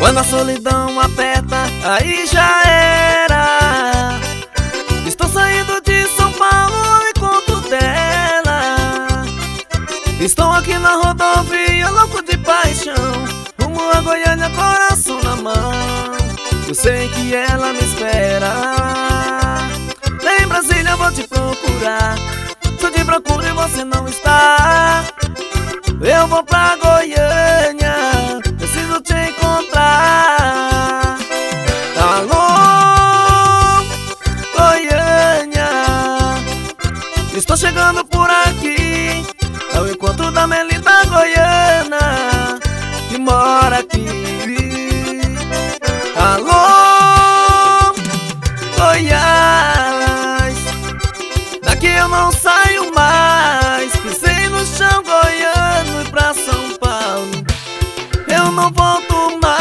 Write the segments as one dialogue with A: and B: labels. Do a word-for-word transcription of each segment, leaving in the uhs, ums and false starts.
A: Quando a solidão aperta, aí já era. Estou saindo de São Paulo ao encontro dela. Estou aqui na rodovia, louco de paixão, rumo a Goiânia, coração na mão. Eu sei que ela me espera. Lá em Brasília eu vou te procurar. Se eu te procuro e você não está, eu vou pra Goiânia, preciso te encontrar. Alô, Goiânia, estou chegando por aqui, ao encontro da Melinda goiana, que mora aqui. Alô, Goiás, daqui eu não saio mais. Pisei no chão goiano e pra São Paulo eu não volto mais.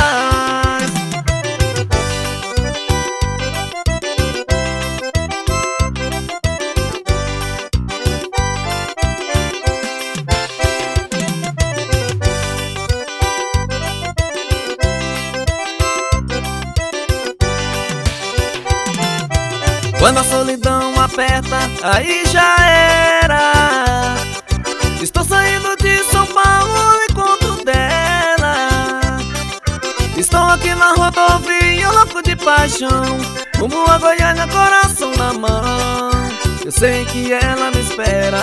A: Quando a solidão aperta, aí já era. Estou saindo de São Paulo ao encontro dela. Estou aqui na rodovia, louco de paixão, rumo a Goiânia, coração na mão. Eu sei que ela me espera.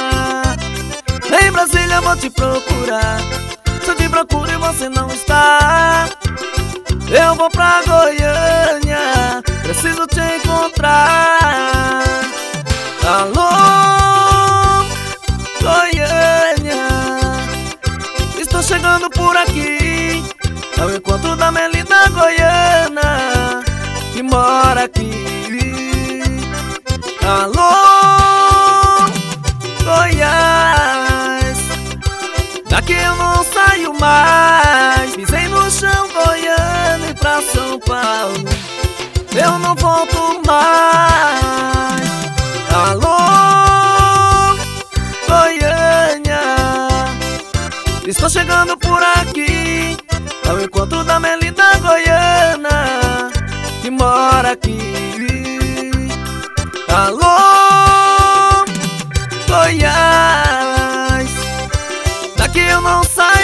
A: Em Brasília eu vou te procurar. Se eu te procuro e você não está, eu vou pra Goiânia, preciso te encontrar. Alô, Goiânia, estou chegando por aqui, ao encontro da Melinda goiana, que mora aqui. Alô, Goiás, daqui eu não saio mais. Pisei no chão goiano e pra São Paulo eu não volto mais. Alô, Goiânia, estou chegando por aqui, ao encontro da Melinda goiana, que mora aqui. Alô, Goiás, daqui eu não saio